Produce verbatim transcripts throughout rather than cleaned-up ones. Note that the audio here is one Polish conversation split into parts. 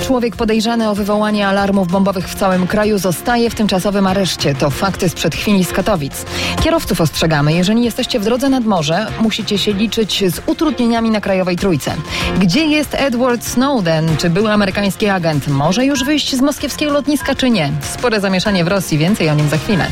Człowiek podejrzany o wywołanie alarmów bombowych w całym kraju zostaje w tymczasowym areszcie. To fakty sprzed chwili z Katowic. Kierowców ostrzegamy, jeżeli jesteście w drodze nad morze, musicie się liczyć z utrudnieniami na Krajowej Trójce. Gdzie jest Edward Snowden? Czy były amerykański agent może już wyjść z moskiewskiego lotniska, czy nie? Spore zamieszanie w Rosji. Więcej o nim za chwilę.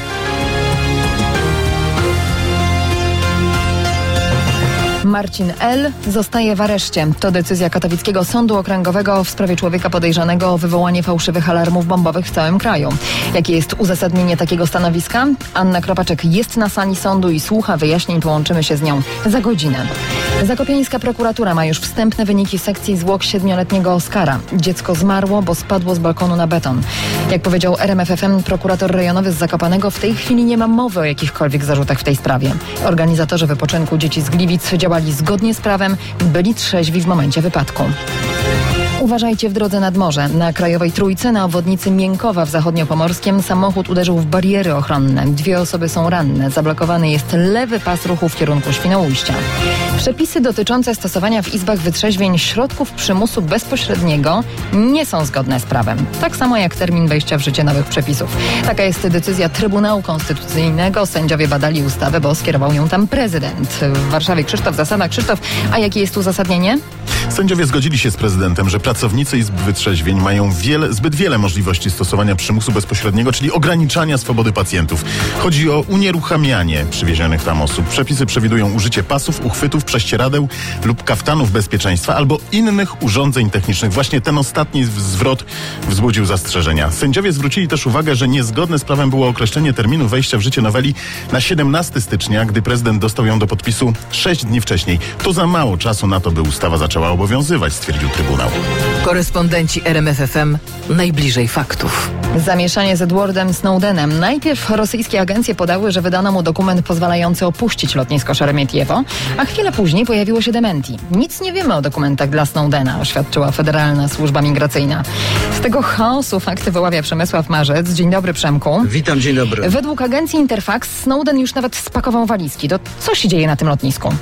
Marcin L. zostaje w areszcie. To decyzja katowickiego sądu okręgowego w sprawie człowieka podejrzanego o wywołanie fałszywych alarmów bombowych w całym kraju. Jakie jest uzasadnienie takiego stanowiska? Anna Kropaczek jest na sali sądu i słucha wyjaśnień. Połączymy się z nią za godzinę. Zakopiańska prokuratura ma już wstępne wyniki sekcji zwłok siedmioletniego Oskara. Dziecko zmarło, bo spadło z balkonu na beton. Jak powiedział R M F F M prokurator rejonowy z Zakopanego, w tej chwili nie ma mowy o jakichkolwiek zarzutach w tej sprawie. Organizatorzy wypoczynku dzieci z Gliwic działali zgodnie z prawem, byli trzeźwi w momencie wypadku. Uważajcie w drodze nad morze. Na Krajowej Trójce na obwodnicy Miękowa w Zachodniopomorskiem samochód uderzył w bariery ochronne. Dwie osoby są ranne. Zablokowany jest lewy pas ruchu w kierunku Świnoujścia. Przepisy dotyczące stosowania w izbach wytrzeźwień środków przymusu bezpośredniego nie są zgodne z prawem. Tak samo jak termin wejścia w życie nowych przepisów. Taka jest decyzja Trybunału Konstytucyjnego. Sędziowie badali ustawę, bo skierował ją tam prezydent. W Warszawie Krzysztof Zasada. Krzysztof, a jakie jest uzasadnienie? Sędziowie zgodzili się z prezydentem, że pracownicy izb wytrzeźwień mają wiele, zbyt wiele możliwości stosowania przymusu bezpośredniego, czyli ograniczania swobody pacjentów. Chodzi o unieruchamianie przywiezionych tam osób. Przepisy przewidują użycie pasów, uchwytów, prześcieradeł lub kaftanów bezpieczeństwa albo innych urządzeń technicznych. Właśnie ten ostatni zwrot wzbudził zastrzeżenia. Sędziowie zwrócili też uwagę, że niezgodne z prawem było określenie terminu wejścia w życie noweli na siedemnastego stycznia, gdy prezydent dostał ją do podpisu sześć dni wcześniej. To za mało czasu na to, by ustawa zaczęła obowiązywać, stwierdził Trybunał. Korespondenci R M F F M najbliżej faktów. Zamieszanie z Edwardem Snowdenem. Najpierw rosyjskie agencje podały, że wydano mu dokument pozwalający opuścić lotnisko Szeremietiewo, a chwilę później pojawiło się dementi. Nic nie wiemy o dokumentach dla Snowdena, oświadczyła Federalna Służba Migracyjna. Z tego chaosu fakty wyławia Przemysław Marzec. Dzień dobry, Przemku. Witam, dzień dobry. Według agencji Interfax Snowden już nawet spakował walizki. To co się dzieje na tym lotnisku?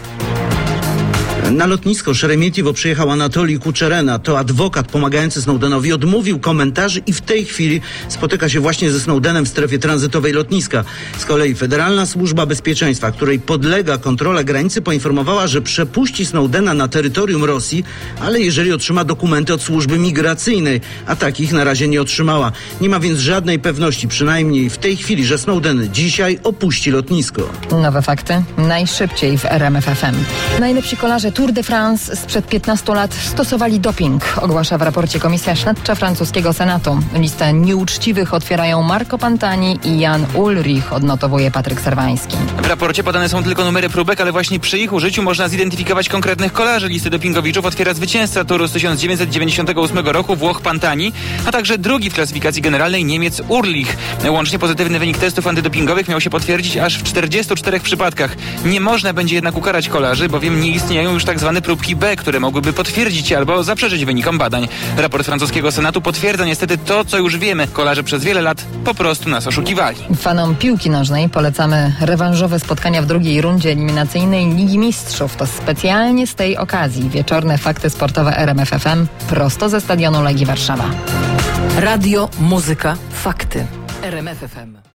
Na lotnisko Szeremietiewo przyjechał Anatolij Kuczerena. To adwokat pomagający Snowdenowi. Odmówił komentarzy i w tej chwili spotyka się właśnie ze Snowdenem w strefie tranzytowej lotniska. Z kolei Federalna Służba Bezpieczeństwa, której podlega kontrola granicy, poinformowała, że przepuści Snowdena na terytorium Rosji, ale jeżeli otrzyma dokumenty od służby migracyjnej, a takich na razie nie otrzymała. Nie ma więc żadnej pewności, przynajmniej w tej chwili, że Snowden dzisiaj opuści lotnisko. Nowe fakty najszybciej w R M F F M. Najlepsi kolarze Tour de France sprzed piętnastu lat stosowali doping, ogłasza w raporcie Komisja Śledcza francuskiego Senatu. Listę nieuczciwych otwierają Marco Pantani i Jan Ulrich, odnotowuje Patryk Serwański. W raporcie podane są tylko numery próbek, ale właśnie przy ich użyciu można zidentyfikować konkretnych kolarzy. Listy dopingowiczów otwiera zwycięzca Touru z tysiąc dziewięćset dziewięćdziesiątego ósmego roku, Włoch Pantani, a także drugi w klasyfikacji generalnej Niemiec Ulrich. Łącznie pozytywny wynik testów antydopingowych miał się potwierdzić aż w czterdziestu czterech przypadkach. Nie można będzie jednak ukarać kolarzy, bowiem nie istnieją już tak zwane próbki B, które mogłyby potwierdzić albo zaprzeczyć wynikom badań. Raport francuskiego Senatu potwierdza niestety to, co już wiemy. Kolarze przez wiele lat po prostu nas oszukiwali. Fanom piłki nożnej polecamy rewanżowe spotkania w drugiej rundzie eliminacyjnej Ligi Mistrzów. To specjalnie z tej okazji wieczorne fakty sportowe R M F F M prosto ze stadionu Legii Warszawa. Radio, muzyka, fakty. R M F F M.